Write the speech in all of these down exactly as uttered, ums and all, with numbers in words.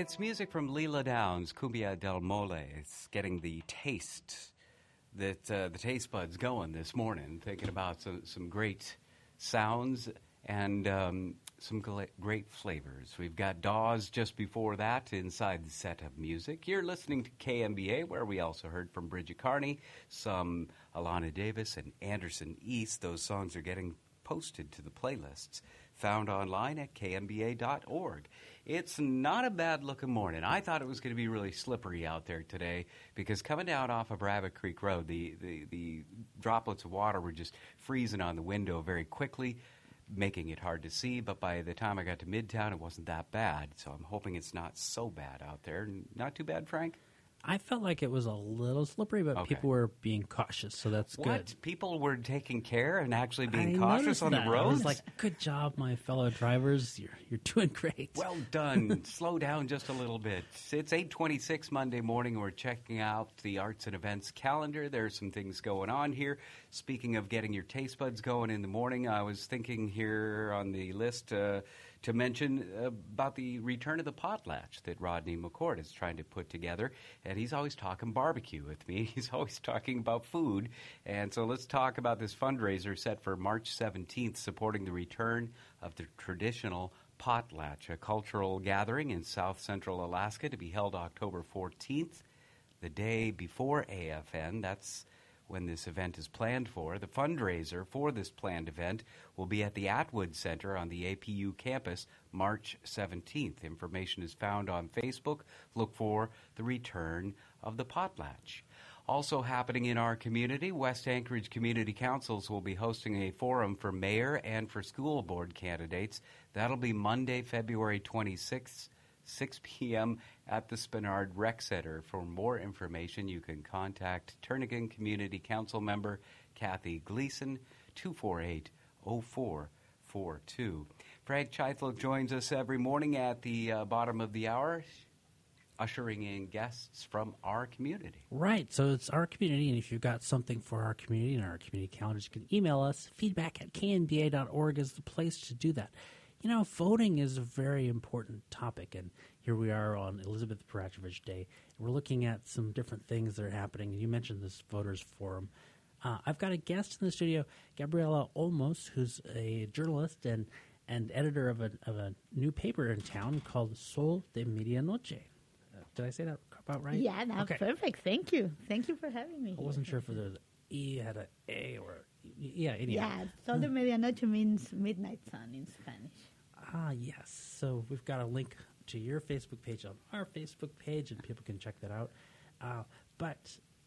It's music from Leela Downs, Cumbia del Mole. It's getting the taste, that uh, the taste buds going this morning, thinking about some, some great sounds and um, some gla- great flavors. We've got Dawes just before that inside the set of music. You're listening to K M B A, where we also heard from Bridget Carney, some Alana Davis and Anderson East. Those songs are getting posted to the playlists found online at k m b a dot org. It's not a bad-looking morning. I thought it was going to be really slippery out there today because coming down off of Rabbit Creek Road, the, the, the droplets of water were just freezing on the window very quickly, making it hard to see. But by the time I got to Midtown, it wasn't that bad. So I'm hoping it's not so bad out there. Not too bad, Frank? I felt like it was a little slippery, but Okay. people were being cautious, so that's What? good. People were taking care and actually being I cautious noticed on that. the I roads? was like, good job, my fellow drivers. You're you're doing great. Well done. Slow down just a little bit. It's eight twenty-six Monday morning, and we're checking out the arts and events calendar. There's some things going on here. Speaking of getting your taste buds going in the morning, I was thinking here on the list uh, to mention about the return of the potlatch that Rodney McCord is trying to put together. And he's always talking barbecue with me. He's always talking about food. And so let's talk about this fundraiser set for March seventeenth, supporting the return of the traditional potlatch, a cultural gathering in South Central Alaska to be held October fourteenth, the day before A F N. That's when this event is planned for. The fundraiser for this planned event will be at the Atwood Center on the A P U campus March seventeenth. Information is found on Facebook. Look for the return of the potlatch. Also happening in our community, West Anchorage Community Councils will be hosting a forum for mayor and for school board candidates. That'll be Monday, February twenty-sixth, six p.m. at the Spenard Rec Center. For more information, you can contact Turnagain Community Council member Kathy Gleason, two four eight, oh four four two. Frank Cheithel joins us every morning at the uh, bottom of the hour, ushering in guests from our community. Right, so it's our community, and if you've got something for our community and our community calendars, you can email us. Feedback at k n b a dot org is the place to do that. You know, voting is a very important topic, and here we are on Elizabeth Peratrovich Day. We're looking at some different things that are happening. You mentioned this voters forum. Uh, I've got a guest in the studio, Gabriela Olmos, who's a journalist and, and editor of a, of a new paper in town called Sol de Medianoche. Uh, did I say that about right? Yeah, that's okay. perfect. Thank you. Thank you for having me. I wasn't sure if there was an E had an A or yeah. Anyhow. Yeah, Sol de Medianoche means midnight sun in Spanish. Ah, yes. So we've got a link to your Facebook page on our Facebook page, and people can check that out. Uh, but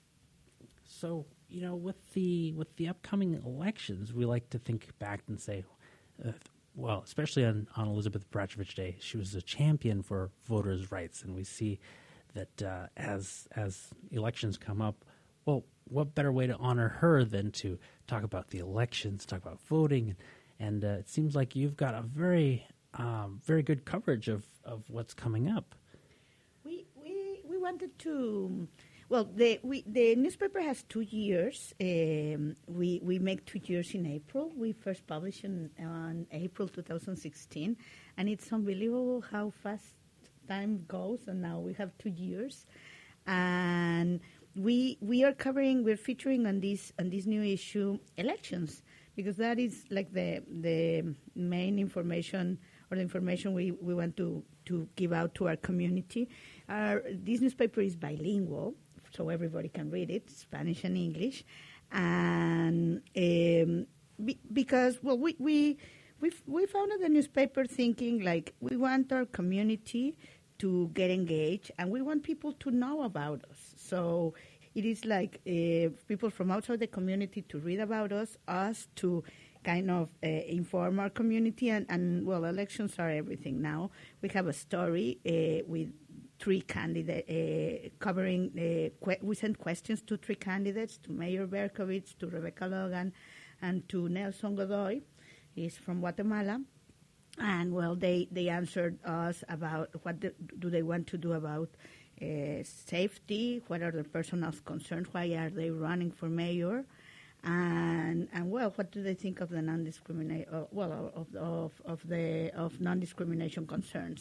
so you know, with the with the upcoming elections, we like to think back and say, uh, well, especially on, on Elizabeth Peratrovich Day, she was a champion for voters' rights, and we see that uh, as as elections come up, well, what better way to honor her than to talk about the elections, talk about voting, and uh, it seems like you've got a very um, very good coverage of, of what's coming up. We we we wanted to. Well, the we the newspaper has two years. Um, we we make two years in April. We first published in on April two thousand sixteen, and it's unbelievable how fast time goes. And now we have two years, and we we are covering. We're featuring on this on this new issue elections, because that is like the the main information or the information we, we want to, to give out to our community. Our, this newspaper is bilingual, so everybody can read it, Spanish and English. And um, be, because, well, we, we, we, we founded the newspaper thinking, like, we want our community to get engaged, and we want people to know about us. So it is like uh, people from outside the community to read about us, us to kind of uh, inform our community, and, and, well, elections are everything now. We have a story uh, with three candidates uh, covering, uh, que- we sent questions to three candidates, to Mayor Berkovich, to Rebecca Logan, and to Nelson Godoy. He's from Guatemala. And, well, they, they answered us about what the, do they want to do about uh, safety, what are their personal concerns, why are they running for mayor, and and well, what do they think of the non-discrimination? Uh, well, of of of the of non-discrimination concerns,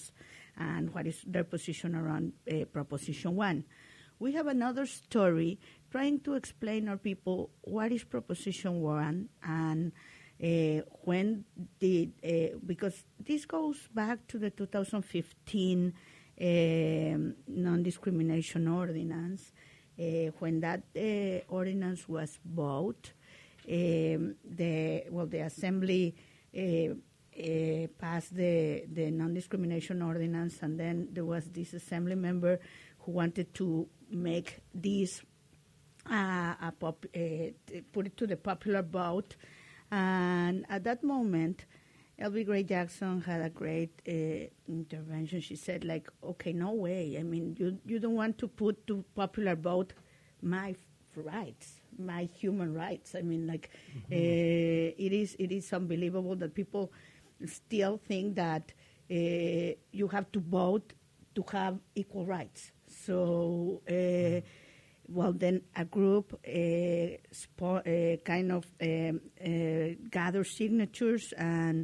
and what is their position around uh, Proposition one. We have another story trying to explain our people what is Proposition one and uh, when did, uh, because this goes back to the two thousand fifteen um, non-discrimination ordinance. Uh, when that uh, ordinance was voted, um, the well, the Assembly uh, uh, passed the, the non-discrimination ordinance, and then there was this Assembly member who wanted to make this uh, a pop, uh, put it to the popular vote, and at that moment, L B Gray Jackson had a great uh, intervention. She said, like, okay, no way. I mean, you you don't want to put to popular vote my rights, my human rights. I mean, like, mm-hmm. uh, it is it is unbelievable that people still think that uh, you have to vote to have equal rights. So, uh, mm-hmm. well, then a group uh, spo- uh, kind of um, uh, gather signatures and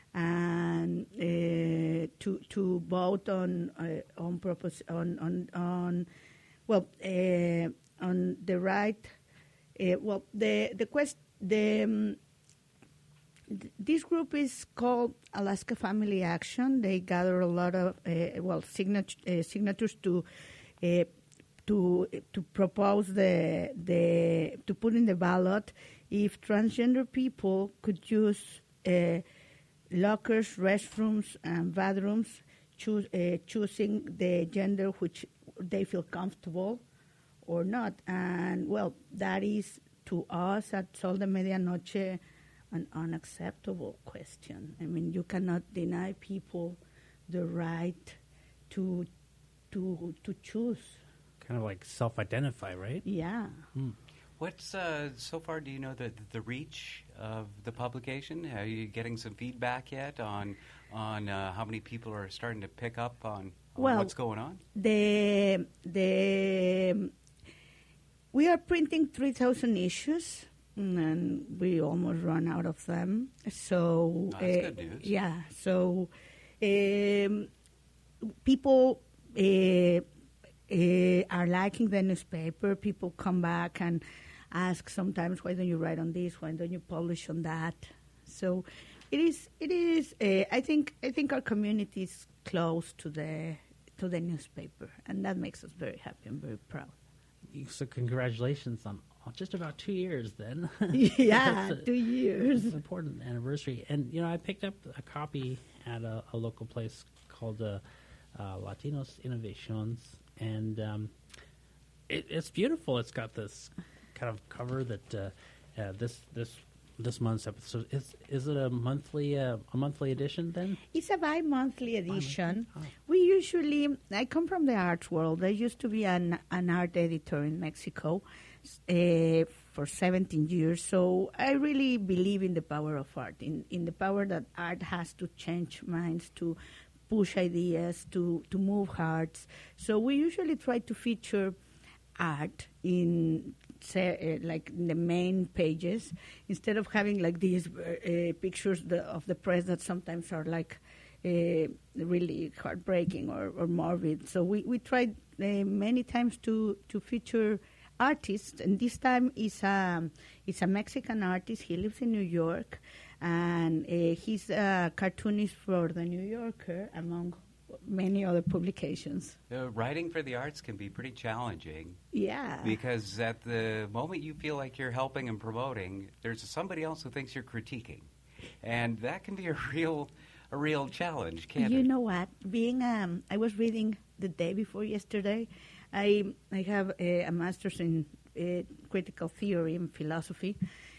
and uh, to to vote on uh, on propos- on on on well uh, on the right. Uh, well, the the quest the um, th- this group is called Alaska Family Action. They gather a lot of uh, well signat- uh, signatures to. Uh, to to propose the the to put in the ballot if transgender people could use uh, lockers, restrooms, and bathrooms, choose, uh, choosing the gender which they feel comfortable or not. And well, that is to us at Sol de Medianoche an unacceptable question. I mean, you cannot deny people the right to to to choose. Kind of like self-identify, right? Yeah. Hmm. What's uh, so far? Do you know the the reach of the publication? Are you getting some feedback yet on on uh, how many people are starting to pick up on, on well, what's going on? The the we are printing three thousand issues, and we almost run out of them. So oh, that's uh, good news. Yeah. So um, people. Uh, Uh, are liking the newspaper. People come back and ask sometimes, why don't you write on this? Why don't you publish on that? So it is. It is. Uh, I think. I think our community is close to the to the newspaper, and that makes us very happy and very proud. So congratulations on just about two years then. Yeah, a, two years. It's an important anniversary. And, you know, I picked up a copy at a, a local place called uh, uh, Latinos Innovations. And um, it, it's beautiful. It's got this kind of cover that uh, uh, this this this month's episode is. Is it a monthly uh, a monthly edition then? It's a bi-monthly edition. Oh. We usually. I come from the arts world. I used to be an an art editor in Mexico uh, for seventeen years. So I really believe in the power of art, in in the power that art has to change minds, to push ideas, to, to move hearts. So we usually try to feature art in say, uh, like in the main pages, instead of having like these uh, pictures the, of the press that sometimes are like uh, really heartbreaking or, or morbid. So we, we tried uh, many times to, to feature artists, and this time is a, it's a Mexican artist. He lives in New York, and uh, he's a cartoonist for The New Yorker, among many other publications. Uh, writing for the arts can be pretty challenging. Yeah. Because at the moment you feel like you're helping and promoting, there's somebody else who thinks you're critiquing. And that can be a real a real challenge, can't you it? You know what? Being, um, I was reading the day before yesterday. I I have a, a master's in uh, critical theory and philosophy,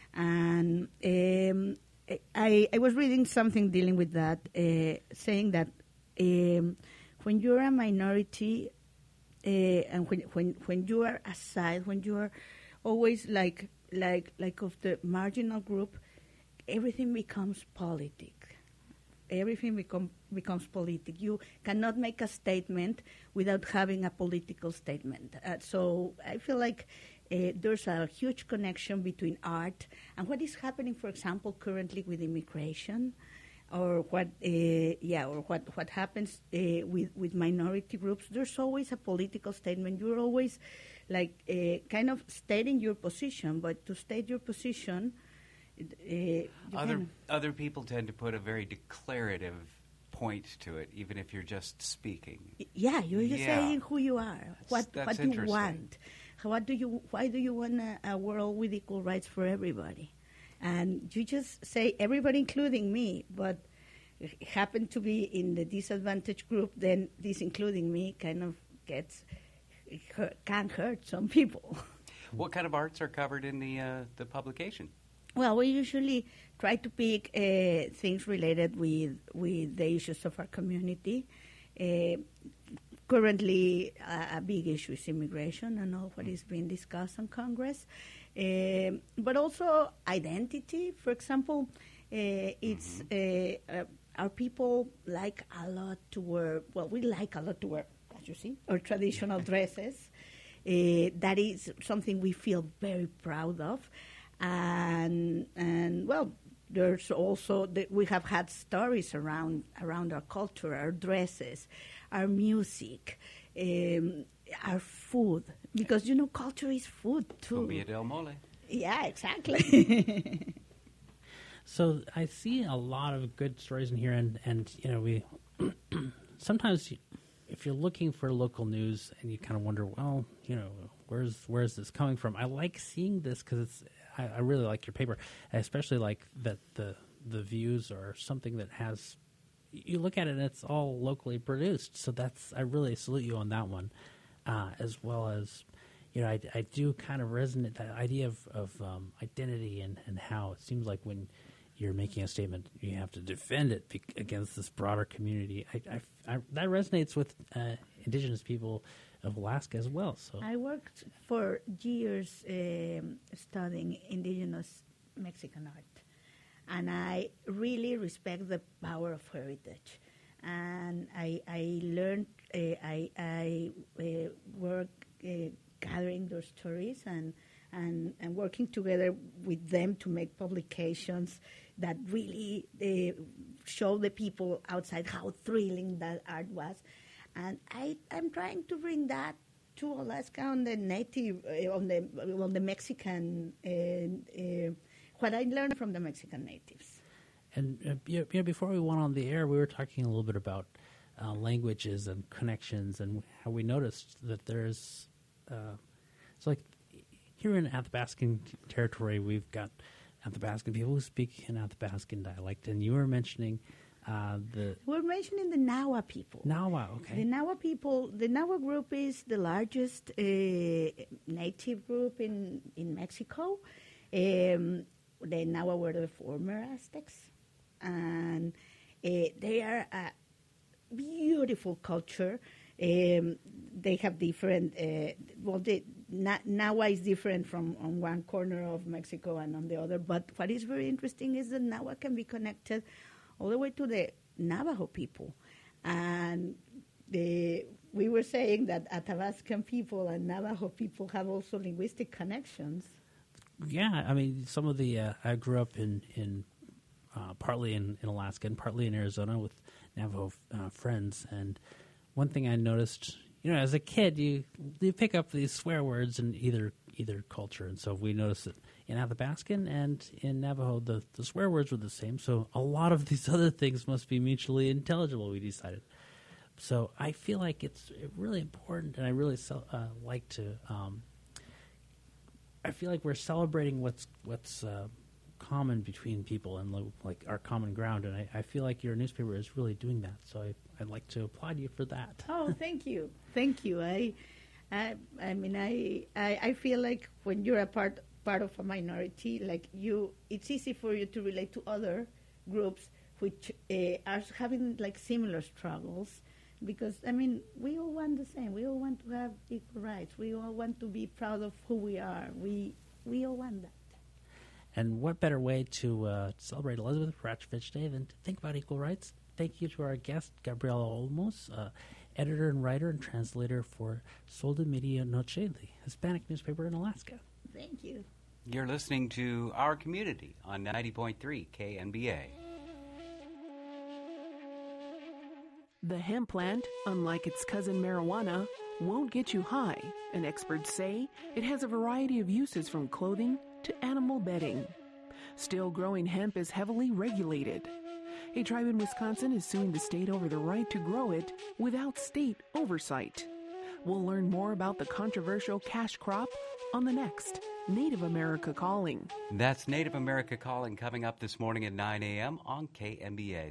and um, I, I was reading something dealing with that, uh, saying that um, when you're a minority uh, and when, when when you are aside, when you are always like like like of the marginal group, everything becomes politic. Everything become, becomes politic. You cannot make a statement without having a political statement. Uh, so I feel like uh, there's a huge connection between art and what is happening, for example, currently with immigration. or what, uh, yeah, or what what happens uh, with with minority groups. There's always a political statement. You're always like uh, kind of stating your position, but to state your position, uh, you Other kind other people tend to put a very declarative point to it, even if you're just speaking. of, yeah, you're just Yeah. saying who you are, what that's what you interesting. want, what do you, why do you want a, a world with equal rights for everybody, and you just say everybody, including me, but happen to be in the disadvantaged group, then this including me kind of gets hurt, can hurt some people. What kind of arts are covered in the uh, the publication? Well, we usually try to pick uh, things related with with the issues of our community. Uh, currently, uh, a big issue is immigration and all what is being discussed in Congress, uh, but also identity. For example, uh, it's uh, uh, our people like a lot to wear. Well, we like a lot to wear, as you see, our traditional dresses. Uh, that is something we feel very proud of. And and well, there's also the, we have had stories around around our culture, our dresses, our music, um, our food, because you know culture is food too. Cumbia del Mole. Yeah, exactly. So I see a lot of good stories in here, and, and you know, we sometimes you, if you're looking for local news and you kind of wonder, well, you know, where's where's this coming from? I like seeing this because it's I, I really like your paper. I especially like that the the views are something that has you look at it and it's all locally produced. So that's I really salute you on that one, uh, as well as. You know, I, I do kind of resonate that idea of, of um, identity and, and how it seems like when you're making a statement, you have to defend it be- against this broader community. I, I, I, that resonates with uh, indigenous people of Alaska as well. So I worked for years um, studying indigenous Mexican art, and I really respect the power of heritage. And I, I learned, uh, I, I uh, work. Uh, gathering those stories and, and and working together with them to make publications that really uh, show the people outside how thrilling that art was. And I, I'm trying to bring that to Alaska on the native, uh, on the on the Mexican, uh, uh, what I learned from the Mexican natives. And uh, you know, before we went on the air, we were talking a little bit about uh, languages and connections and how we noticed that there's Uh, so, like here in Athabascan territory, we've got Athabascan people who speak in Athabascan dialect, and you were mentioning uh, the We're mentioning the Nahua people. Nahua. Okay, The Nahua people, the Nahua group is the largest uh, native group in, in Mexico. Um, the Nahua were the former Aztecs, and uh, they are a beautiful culture. Um, they have different, uh, well, the Na- Nahua is different from on one corner of Mexico and on the other, but what is very interesting is that Nahua can be connected all the way to the Navajo people. And the, we were saying that Athabascan people and Navajo people have also linguistic connections. yeah. I mean, some of the uh, I grew up in in uh, partly in, in Alaska and partly in Arizona with Navajo uh, friends, and one thing I noticed, you know, as a kid, you you pick up these swear words in either either culture, and so we noticed that in Athabascan and in Navajo, the, the swear words were the same. So a lot of these other things must be mutually intelligible. We decided. So I feel like it's really important, and I really ce- uh, like to. Um, I feel like we're celebrating what's what's uh, common between people and lo- like our common ground, and I, I feel like your newspaper is really doing that. So I, I'd like to applaud you for that. Oh, thank you, thank you. I, I, I mean, I, I, I feel like when you're a part part of a minority, like you, it's easy for you to relate to other groups which uh, are having like similar struggles, because I mean, we all want the same. We all want to have equal rights. We all want to be proud of who we are. We, we all want that. And what better way to uh, celebrate Elizabeth Ratchovich Day than to think about equal rights? Thank you to our guest, Gabriela Olmos, uh, editor and writer and translator for Sol de Medianoche, the Hispanic newspaper in Alaska. Thank you. You're listening to Our Community on ninety point three K N B A. The hemp plant, unlike its cousin marijuana, won't get you high, and experts say it has a variety of uses from clothing to animal bedding. Still, growing hemp is heavily regulated. A tribe in Wisconsin is suing the state over the right to grow it without state oversight. We'll learn more about the controversial cash crop on the next Native America Calling. That's Native America Calling coming up this morning at nine a.m. on K M B A.